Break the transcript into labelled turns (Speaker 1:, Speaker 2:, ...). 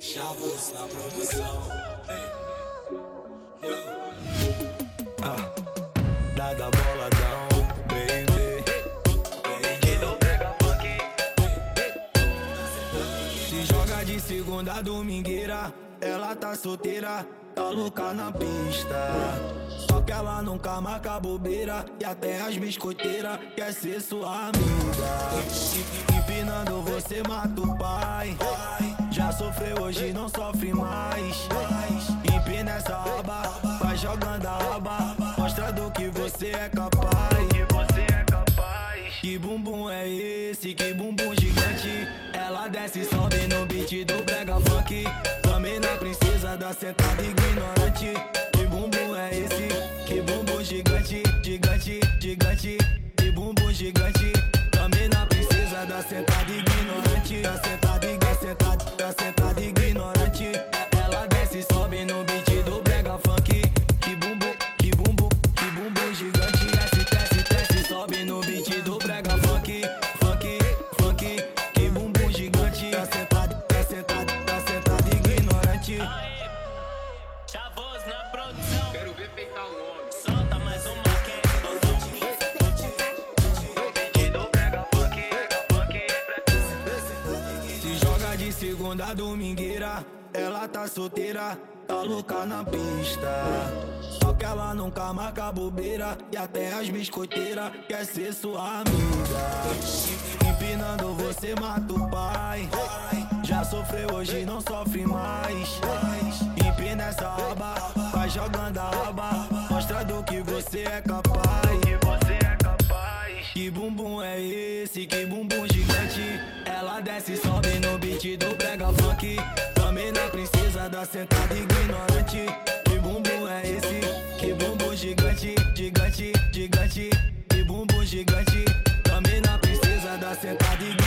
Speaker 1: Chavos na produção.
Speaker 2: Dada boladão, baby. Se joga de segunda a domingueira, ela tá solteira, tá louca na pista. Só que ela nunca marca bobeira, e até as biscoiteiras quer ser sua amiga. Empinando você mata o pai. Já sofreu, hoje não sofre mais. Empina essa aba, vai jogando a aba, mostra do que você é capaz. Que bumbum é esse? Que bumbum gigante. Ela desce e sobe no beat do brega funk. Também na princesa da sentada ignorante. Que bumbum é esse? Que bumbum gigante, gigante, gigante. Que bumbum gigante. Também na princesa da sentada ignorante. Da sentada ignorante. Ela desce e sobe no beat do brega funk. Que bumbum, que bumbum, que bumbum gigante. Desce, sobe no beat do brega funk. Funk, que bumbum gigante. Da sentada ignorante.
Speaker 3: Chavos na produção.
Speaker 1: Quero ver peitar o homem.
Speaker 3: Solta mais uma
Speaker 2: Se joga de segunda a domingueira, ela tá solteira, tá louca na pista. Só que ela nunca marca bobeira, e até as biscoiteiras quer ser sua amiga. Empinando você mata o pai. Já sofreu, hoje não sofre mais. Empina essa aba, vai jogando a aba, mostra do que você é capaz. Que bumbum é esse? Que bumbum gigante. Ela desce e sobe no beat do brega funk. Também na princesa da sentada ignorante. Que bumbum é esse? Que bumbum gigante, gigante, gigante. Que bumbum gigante. Também na princesa da sentada ignorante.